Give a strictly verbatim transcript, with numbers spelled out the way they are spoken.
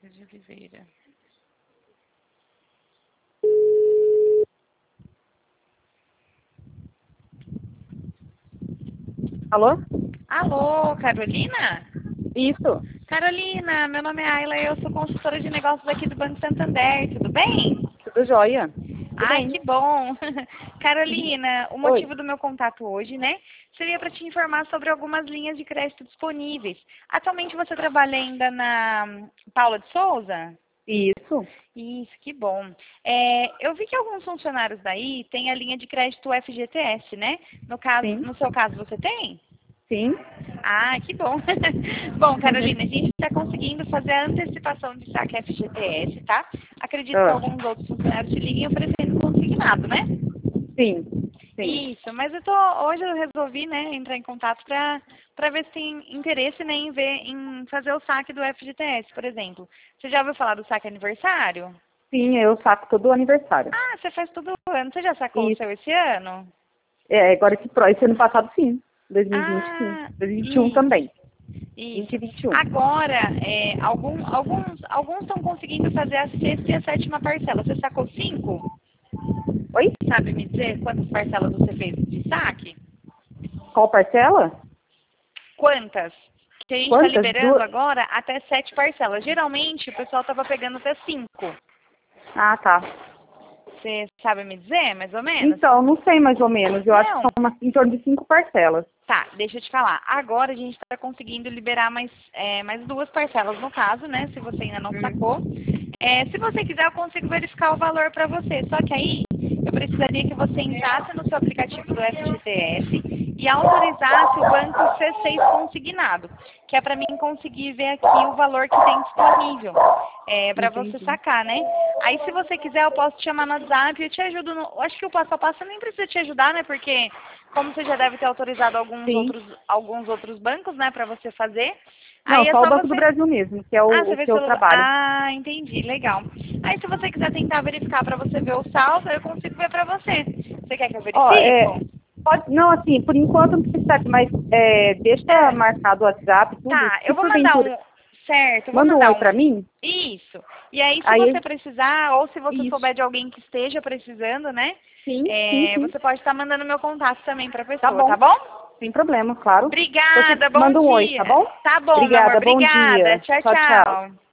Marques de Oliveira. Alô? Alô, Carolina? Isso. Carolina, meu nome é Ayla e eu sou consultora de negócios aqui do Banco Santander, tudo bem? Tudo jóia. Tudo Ai, bem. que bom! Carolina, o Oi. motivo do meu contato hoje, né, seria para te informar sobre algumas linhas de crédito disponíveis. Atualmente você trabalha ainda na Paula de Souza? Isso. Isso, que bom. É, eu vi que alguns funcionários daí têm a linha de crédito F G T S, né? No caso, Sim. no seu caso, você tem? Sim. Ah, que bom. Bom, Carolina, a gente está conseguindo fazer a antecipação de saque F G T S, tá? Acredito que Ah, alguns outros funcionários te liguem oferecendo consignado, né? sim. Sim. Isso, mas eu tô, hoje eu resolvi, né, entrar em contato para para ver se tem interesse, né, em ver, em fazer o saque do F G T S, por exemplo. Você já ouviu falar do saque aniversário? Sim, eu saco todo aniversário. Ah, você faz todo ano. Você já sacou o Isso. seu esse ano? É, agora esse, pro- esse ano passado, sim. dois mil e vinte, sim. Ah, dois mil e vinte e um isso. também. vinte Isso. e vinte e um. Agora, é, algum, alguns alguns estão conseguindo fazer a sexta e a sétima parcela. Você sacou cinco? Oi? Sabe me dizer quantas parcelas você fez de saque? Qual parcela? Quantas? Que a gente está Quantas? liberando Duas. agora até sete parcelas. Geralmente o pessoal estava pegando até cinco. Ah, tá. Você sabe me dizer, mais ou menos? Então, não sei mais ou menos. Eu acho que Não. são uma, em torno de cinco parcelas. Tá, deixa eu te falar. Agora a gente está conseguindo liberar mais, é, mais duas parcelas no caso, né? Se você ainda não Hum. sacou. É, se você quiser, eu consigo verificar o valor para você. Só que aí eu precisaria que você entrasse no seu aplicativo do F G T S e autorizasse o banco C seis consignado, que é para mim conseguir ver aqui o valor que tem disponível é, para você Entendi. sacar, né? Aí se você quiser, eu posso te chamar no WhatsApp e eu te ajudo. No, eu acho que o passo a passo eu nem precisa te ajudar, né? Porque como você já deve ter autorizado alguns Sim. outros, alguns outros bancos, né, para você fazer, Não, aí é só o só Banco do você. Brasil mesmo, que é Ah, o, você o fez que eu pelo. trabalho. Ah, entendi, legal. Aí se você quiser tentar verificar para você ver o saldo, eu consigo ver para você. Você quer que eu Ó, verifique? é, pode, não, assim, por enquanto não precisa, mas é, deixa É. marcado o WhatsApp, tudo. Tá, Se eu vou mandar porventura, um. Certo, eu vou manda um mandar oi um. pra mim, Isso. E aí, se você aí, precisar, ou se você isso. souber de alguém que esteja precisando, né? Sim, sim, é, sim. você pode estar mandando meu contato também para a Tá pessoa, tá bom, bom? sem problema, claro. Então você Obrigada, bom manda um oi, tá dia. bom? Tá bom, meu amor, Obrigada, bom obrigada. dia. Tchau, Tchau, tchau. tchau.